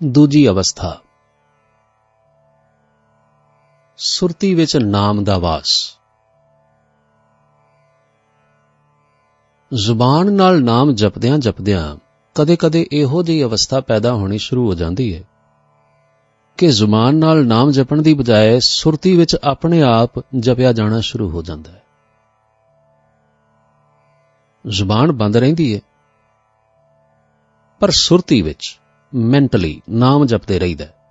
ਦੂਜੀ ਅਵਸਥਾ, ਸੁਰਤੀ ਵਿੱਚ ਨਾਮ ਦਾ ਵਾਸ। ਜ਼ੁਬਾਨ ਨਾਲ ਨਾਮ ਜਪਦਿਆਂ ਜਪਦਿਆਂ ਕਦੇ-ਕਦੇ ਇਹੋ ਜਿਹੀ ਅਵਸਥਾ ਪੈਦਾ ਹੋਣੀ ਸ਼ੁਰੂ ਹੋ ਜਾਂਦੀ ਹੈ ਕਿ ਜ਼ੁਬਾਨ ਨਾਲ ਨਾਮ ਜਪਣ ਦੀ ਬਜਾਏ ਸੁਰਤੀ ਵਿੱਚ ਆਪਣੇ ਆਪ ਜਪਿਆ ਜਾਣਾ ਸ਼ੁਰੂ ਹੋ ਜਾਂਦਾ ਹੈ। ਜ਼ੁਬਾਨ ਬੰਦ ਰਹਿੰਦੀ ਹੈ, ਪਰ ਸੁਰਤੀ ਵਿੱਚ ਮੈਂਟਲੀ ਨਾਮ ਜਪਦੇ ਰਹੀਦਾ ਹੈ।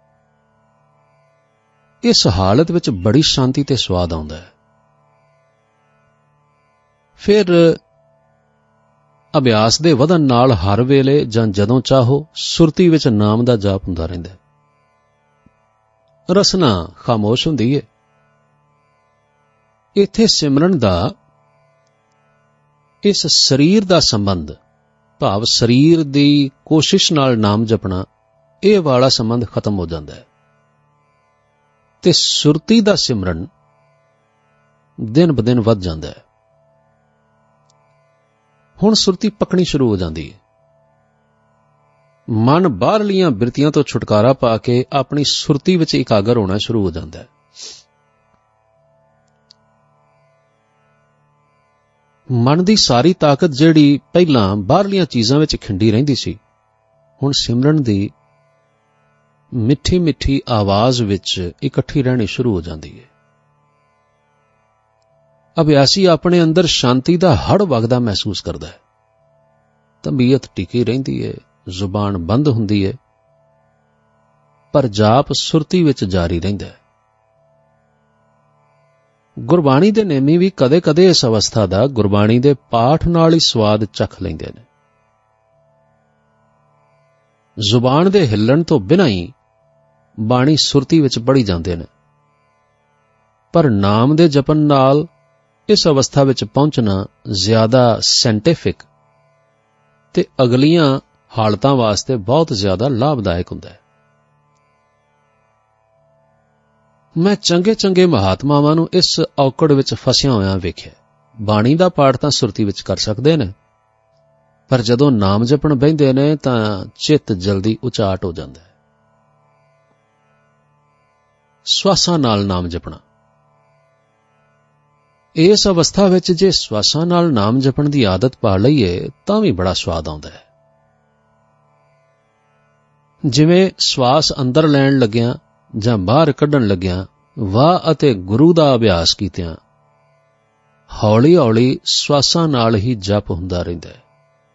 ਇਸ ਹਾਲਤ ਵਿੱਚ ਬੜੀ ਸ਼ਾਂਤੀ ਤੇ ਸਵਾਦ ਆਉਂਦਾ ਹੈ। ਫਿਰ ਅਭਿਆਸ ਦੇ ਵਧਣ ਨਾਲ ਹਰ ਵੇਲੇ ਜਾਂ ਜਦੋਂ ਚਾਹੋ ਸੁਰਤੀ ਵਿੱਚ ਨਾਮ ਦਾ ਜਾਪ ਹੁੰਦਾ ਰਹਿੰਦਾ ਹੈ। ਰਸਨਾ ਖਾਮੋਸ਼ ਹੁੰਦੀ ਹੈ। ਇੱਥੇ ਸਿਮਰਨ ਦਾ, ਇਸ ਸਰੀਰ ਦਾ ਸੰਬੰਧ, ਭਾਵ ਸਰੀਰ ਦੀ ਕੋਸ਼ਿਸ਼ ਨਾਲ ਨਾਮ ਜਪਣਾ, ਇਹ ਵਾਲਾ ਸੰਬੰਧ ਖਤਮ ਹੋ ਜਾਂਦਾ ਹੈ ਤੇ ਸੁਰਤੀ ਦਾ ਸਿਮਰਨ ਦਿਨ ਬ ਦਿਨ ਵੱਧ ਜਾਂਦਾ ਹੈ। ਹੁਣ ਸੁਰਤੀ ਪੱਕਣੀ ਸ਼ੁਰੂ ਹੋ ਜਾਂਦੀ ਹੈ। ਮਨ ਬਾਹਰਲੀਆਂ ਬਿਰਤੀਆਂ ਤੋਂ ਛੁਟਕਾਰਾ ਪਾ ਕੇ ਆਪਣੀ ਸੁਰਤੀ ਵਿੱਚ ਇਕਾਗਰ ਹੋਣਾ ਸ਼ੁਰੂ ਹੋ ਜਾਂਦਾ ਹੈ। ਮਨ ਦੀ ਸਾਰੀ ਤਾਕਤ ਜਿਹੜੀ ਪਹਿਲਾਂ ਬਾਹਰਲੀਆਂ ਚੀਜ਼ਾਂ ਵਿੱਚ ਖਿੰਡੀ ਰਹਿੰਦੀ ਸੀ, ਹੁਣ ਸਿਮਰਨ ਦੀ ਮਿੱਠੀ ਮਿੱਠੀ ਆਵਾਜ਼ ਵਿੱਚ ਇਕੱਠੀ ਰਹਿਣੀ ਸ਼ੁਰੂ ਹੋ ਜਾਂਦੀ ਹੈ। ਅਭਿਆਸੀ ਆਪਣੇ ਅੰਦਰ ਸ਼ਾਂਤੀ ਦਾ ਹੜ ਵਗਦਾ ਮਹਿਸੂਸ ਕਰਦਾ ਹੈ। ਤਬੀਅਤ ਟਿਕੀ ਰਹਿੰਦੀ ਹੈ, ਜ਼ੁਬਾਨ ਬੰਦ ਹੁੰਦੀ ਹੈ, ਪਰ ਜਾਪ ਸੁਰਤੀ ਵਿੱਚ ਜਾਰੀ ਰਹਿੰਦਾ ਹੈ। ਗੁਰਬਾਣੀ ਦੇ ਨੇਮੀ ਵੀ ਕਦੇ-ਕਦੇ ਇਸ ਅਵਸਥਾ ਦਾ ਗੁਰਬਾਣੀ ਦੇ ਪਾਠ ਨਾਲ ਹੀ ਸਵਾਦ ਚੱਖ ਲੈਂਦੇ ਨੇ। ਜ਼ੁਬਾਨ ਦੇ ਹਿੱਲਣ ਤੋਂ ਬਿਨਾਂ ਹੀ ਬਾਣੀ ਸੁਰਤੀ ਵਿੱਚ ਪੜ੍ਹੀ ਜਾਂਦੇ ਨੇ, ਪਰ ਨਾਮ ਦੇ ਜਪਣ ਨਾਲ ਇਸ ਅਵਸਥਾ ਵਿੱਚ ਪਹੁੰਚਣਾ ਜ਼ਿਆਦਾ ਸਾਇੰਟੀਫਿਕ ਤੇ ਅਗਲੀਆਂ ਹਾਲਤਾਂ ਵਾਸਤੇ ਬਹੁਤ ਜ਼ਿਆਦਾ ਲਾਭਦਾਇਕ ਹੁੰਦਾ ਹੈ। ਮੈਂ ਚੰਗੇ ਮਹਾਤਮਾਵਾਂ ਨੂੰ ਇਸ ਔਕੜ ਵਿੱਚ ਫਸਿਆ ਹੋਇਆਂ ਵੇਖਿਆ। ਬਾਣੀ ਦਾ ਪਾਠ ਤਾਂ ਸੁਰਤੀ ਵਿੱਚ ਕਰ ਸਕਦੇ ਨੇ, ਪਰ ਜਦੋਂ ਨਾਮ ਜਪਣ ਬਹਿੰਦੇ ਨੇ ਤਾਂ ਚਿੱਤ ਜਲਦੀ ਉਚਾਟ ਹੋ ਜਾਂਦਾ ਹੈ। ਸਵਾਸਾਂ ਨਾਲ ਨਾਮ ਜਪਣਾ, ਇਸ ਅਵਸਥਾ ਵਿੱਚ ਜੇ ਸਵਾਸਾਂ ਨਾਲ ਨਾਮ ਜਪਣ ਦੀ ਆਦਤ ਪਾ ਲਈਏ ਤਾਂ ਵੀ ਬੜਾ ਸਵਾਦ ਆਉਂਦਾ ਹੈ। ਜਿਵੇਂ ਸਵਾਸ ਅੰਦਰ ਲੈਣ ਲੱਗਿਆਂ ਜਾਂ ਬਾਹਰ ਕੱਢਣ ਲੱਗਿਆਂ ਵਾਹ ਅਤੇ ਗੁਰੂ ਦਾ ਅਭਿਆਸ ਕੀਤਿਆਂ ਹੌਲੀ ਹੌਲੀ ਸਵਾਸਾਂ ਨਾਲ ਹੀ ਜਪ ਹੁੰਦਾ ਰਹਿੰਦਾ ਹੈ।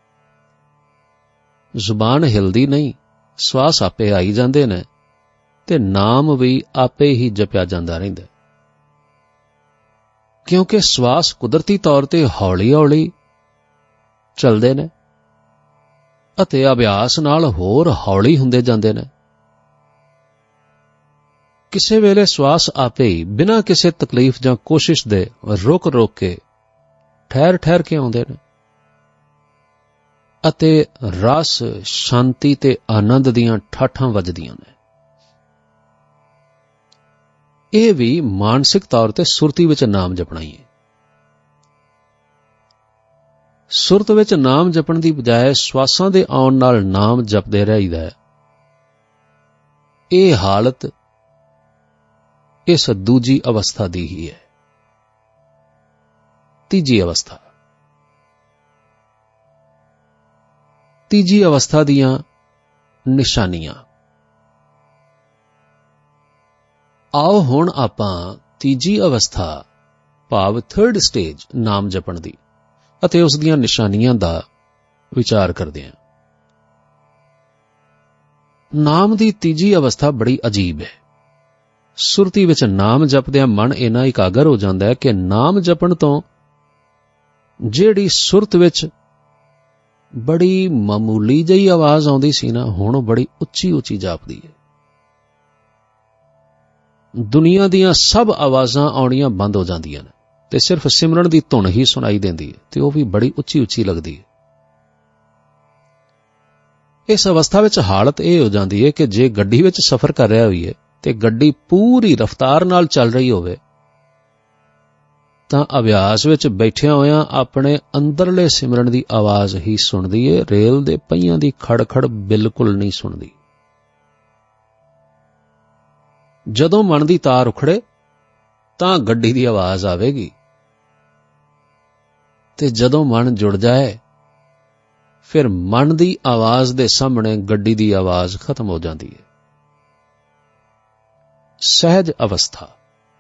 ਜ਼ੁਬਾਨ ਹਿਲਦੀ ਨਹੀਂ, ਸਵਾਸ ਆਪੇ ਆਈ ਜਾਂਦੇ ਨੇ ਤੇ ਨਾਮ ਵੀ ਆਪੇ ਹੀ ਜਪਿਆ ਜਾਂਦਾ ਰਹਿੰਦਾ, ਕਿਉਂਕਿ ਸਵਾਸ ਕੁਦਰਤੀ ਤੌਰ ਤੇ ਹੌਲੀ ਹੌਲੀ ਚੱਲਦੇ ਨੇ ਅਤੇ ਅਭਿਆਸ ਨਾਲ ਹੋਰ ਹੌਲੀ ਹੁੰਦੇ ਜਾਂਦੇ ਨੇ। ਕਿਸੇ ਵੇਲੇ ਸਵਾਸ ਆਪੇ ਹੀ ਬਿਨਾਂ ਕਿਸੇ ਤਕਲੀਫ ਜਾਂ ਕੋਸ਼ਿਸ਼ ਦੇ ਰੁਕ ਕੇ ਠਹਿਰ ਕੇ ਆਉਂਦੇ ਨੇ ਅਤੇ ਰਸ, ਸ਼ਾਂਤੀ ਤੇ ਆਨੰਦ ਦੀਆਂ ਠਾਠਾਂ ਵੱਜਦੀਆਂ ਨੇ। ਇਹ ਵੀ ਮਾਨਸਿਕ ਤੌਰ ਤੇ ਸੁਰਤੀ ਵਿੱਚ ਨਾਮ ਜਪਣਾ ਹੀ ਹੈ। ਸੁਰਤ ਵਿੱਚ ਨਾਮ ਜਪਣ ਦੀ ਬਜਾਏ ਸਵਾਸਾਂ ਦੇ ਆਉਣ ਨਾਲ ਨਾਮ ਜਪਦੇ ਰਹੀਦਾ ਹੈ। ਇਹ ਹਾਲਤ ਇਸ ਦੂਜੀ ਅਵਸਥਾ ਦੀ ਹੀ ਹੈ। ਤੀਜੀ ਅਵਸਥਾ, ਤੀਜੀ ਅਵਸਥਾ ਦੀਆਂ ਨਿਸ਼ਾਨੀਆਂ। ਆਓ ਹੁਣ ਆਪਾਂ ਤੀਜੀ ਅਵਸਥਾ ਭਾਵ ਥਰਡ ਸਟੇਜ ਨਾਮ ਜਪਣ ਦੀ ਅਤੇ ਉਸ ਦੀਆਂ ਨਿਸ਼ਾਨੀਆਂ ਦਾ ਵਿਚਾਰ ਕਰਦੇ ਹਾਂ। ਨਾਮ ਦੀ ਤੀਜੀ ਅਵਸਥਾ ਬੜੀ ਅਜੀਬ ਹੈ। ਸੁਰਤੀ ਵਿੱਚ ਨਾਮ ਜਪਦਿਆਂ ਮਨ ਇੰਨਾ ਇਕਾਗਰ ਹੋ ਜਾਂਦਾ ਹੈ ਕਿ ਨਾਮ ਜਪਣ ਤੋਂ ਜਿਹੜੀ ਸੁਰਤ ਵਿੱਚ ਬੜੀ ਮਾਮੂਲੀ ਜਿਹੀ ਆਵਾਜ਼ ਆਉਂਦੀ ਸੀ ਨਾ, ਹੁਣ ਉਹ ਬੜੀ ਉੱਚੀ ਉੱਚੀ ਜਾਪਦੀ ਹੈ। ਦੁਨੀਆ ਦੀਆਂ ਸਭ ਆਵਾਜ਼ਾਂ ਆਉਣੀਆਂ ਬੰਦ ਹੋ ਜਾਂਦੀਆਂ ਨੇ ਤੇ ਸਿਰਫ ਸਿਮਰਨ ਦੀ ਧੁਨ ਹੀ ਸੁਣਾਈ ਦਿੰਦੀ ਹੈ ਤੇ ਉਹ ਵੀ ਬੜੀ ਉੱਚੀ ਉੱਚੀ ਲੱਗਦੀ ਹੈ। ਇਸ ਅਵਸਥਾ ਵਿੱਚ ਹਾਲਤ ਇਹ ਹੋ ਜਾਂਦੀ ਹੈ ਕਿ ਜੇ ਗੱਡੀ ਵਿੱਚ ਸਫ਼ਰ ਕਰ ਰਿਹਾ ਹੋਈਏ ਤੇ ਗੱਡੀ ਪੂਰੀ ਰਫ਼ਤਾਰ ਨਾਲ ਚੱਲ ਰਹੀ ਹੋਵੇ ਤਾਂ ਅਭਿਆਸ ਵਿੱਚ ਬੈਠਿਆਂ ਹੋਇਆਂ ਆਪਣੇ ਅੰਦਰਲੇ ਸਿਮਰਨ ਦੀ ਆਵਾਜ਼ ਹੀ ਸੁਣਦੀ ਹੈ। ਰੇਲ ਦੇ ਪਹੀਆਂ ਦੀ ਖੜ-ਖੜ ਬਿਲਕੁਲ ਨਹੀਂ ਸੁਣਦੀ। ਜਦੋਂ ਮਨ ਦੀ ਤਾਰ ਉਖੜੇ ਤਾਂ ਗੱਡੀ ਦੀ ਆਵਾਜ਼ ਆਵੇਗੀ, ਤੇ ਜਦੋਂ ਮਨ ਜੁੜ ਜਾਏ ਫਿਰ ਮਨ ਦੀ ਆਵਾਜ਼ ਦੇ ਸਾਹਮਣੇ ਗੱਡੀ ਦੀ ਆਵਾਜ਼ ਖਤਮ ਹੋ ਜਾਂਦੀ ਹੈ। ਸਹਿਜ ਅਵਸਥਾ।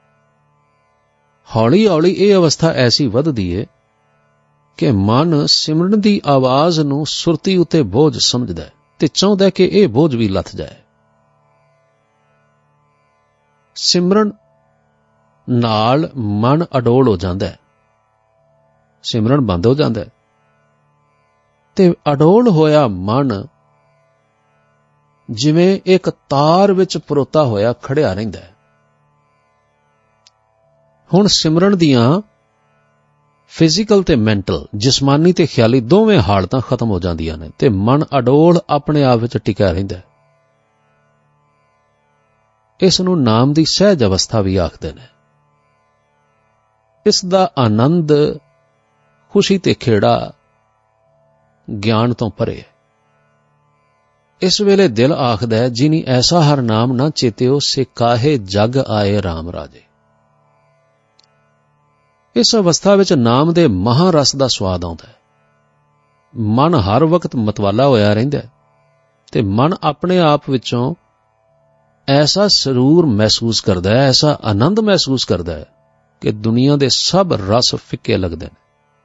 ਹੌਲੀ ਹੌਲੀ ਇਹ ਅਵਸਥਾ ਐਸੀ ਵੱਧਦੀ ਹੈ ਕਿ ਮਨ ਸਿਮਰਨ ਦੀ ਆਵਾਜ਼ ਨੂੰ ਸੁਰਤੀ ਉੱਤੇ ਬੋਝ ਸਮਝਦਾ ਹੈ ਤੇ ਚਾਹੁੰਦਾ ਕਿ ਇਹ ਬੋਝ ਵੀ ਲੱਥ ਜਾਏ। ਸਿਮਰਨ ਨਾਲ ਮਨ ਅਡੋਲ ਹੋ ਜਾਂਦਾ ਹੈ, ਸਿਮਰਨ ਬੰਦ ਹੋ ਜਾਂਦਾ ਹੈ ਤੇ ਅਡੋਲ ਹੋਇਆ ਮਨ ਜਿਵੇਂ ਇੱਕ ਤਾਰ ਵਿੱਚ ਪਰੋਤਾ ਹੋਇਆ ਖੜਿਆ ਰਹਿੰਦਾ ਹੈ। ਹੁਣ ਸਿਮਰਨ ਦੀਆਂ ਫਿਜ਼ੀਕਲ ਤੇ ਮੈਂਟਲ, ਜਿਸਮਾਨੀ ਤੇ ਖਿਆਲੀ ਦੋਵੇਂ ਹਾਲਤਾਂ ਖਤਮ ਹੋ ਜਾਂਦੀਆਂ ਨੇ ਤੇ ਮਨ ਅਡੋਲ ਆਪਣੇ ਆਪ ਵਿੱਚ ਟਿਕਿਆ ਰਹਿੰਦਾ ਹੈ। ਇਸ ਨੂੰ ਨਾਮ ਦੀ ਸਹਿਜ ਅਵਸਥਾ ਵੀ ਆਖਦੇ ਨੇ। ਇਸ ਦਾ ਆਨੰਦ, ਖੁਸ਼ੀ ਤੇ ਖੇੜਾ ਗਿਆਨ ਤੋਂ ਪਰੇ ਹੈ। ਇਸ ਵੇਲੇ ਦਿਲ ਆਖਦਾ ਹੈ, ਜਿਨੀ ਐਸਾ ਹਰ ਨਾਮ ਨਾ ਚੇਤਿਓ, ਸੇ ਕਾਹੇ ਜਗ ਆਏ ਰਾਮ ਰਾਜੇ। ਇਸ ਅਵਸਥਾ ਵਿੱਚ ਨਾਮ ਦੇ ਮਹਾਰਸ ਦਾ ਸਵਾਦ ਆਉਂਦਾ ਹੈ। ਮਨ ਹਰ ਵਕਤ ਮਤਵਾਲਾ ਹੋਇਆ ਰਹਿੰਦਾ ਹੈ ਤੇ ਮਨ ਆਪਣੇ ਆਪ ਵਿੱਚੋਂ ਐਸਾ ਸਰੂਰ ਮਹਿਸੂਸ ਕਰਦਾ ਹੈ, ਐਸਾ ਆਨੰਦ ਮਹਿਸੂਸ ਕਰਦਾ ਹੈ ਕਿ ਦੁਨੀਆ ਦੇ ਸਭ ਰਸ ਫਿੱਕੇ ਲੱਗਦੇ ਨੇ।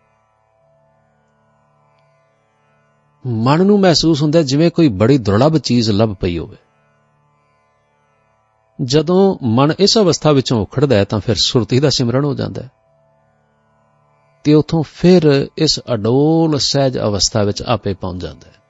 ਮਨ ਨੂੰ ਮਹਿਸੂਸ ਹੁੰਦਾ ਜਿਵੇਂ ਕੋਈ ਬੜੀ ਦੁਰਲੱਭ ਚੀਜ਼ ਲੱਭ ਪਈ ਹੋਵੇ। ਜਦੋਂ ਮਨ ਇਸ ਅਵਸਥਾ ਵਿੱਚੋਂ ਉਖੜਦਾ ਹੈ ਤਾਂ ਫਿਰ ਸੁਰਤੀ ਦਾ ਸਿਮਰਨ ਹੋ ਜਾਂਦਾ ਹੈ ਤੇ ਉਥੋਂ ਫਿਰ ਇਸ ਅਡੋਲ ਸਹਿਜ ਅਵਸਥਾ ਵਿੱਚ ਆਪੇ ਪਹੁੰਚ ਜਾਂਦਾ ਹੈ।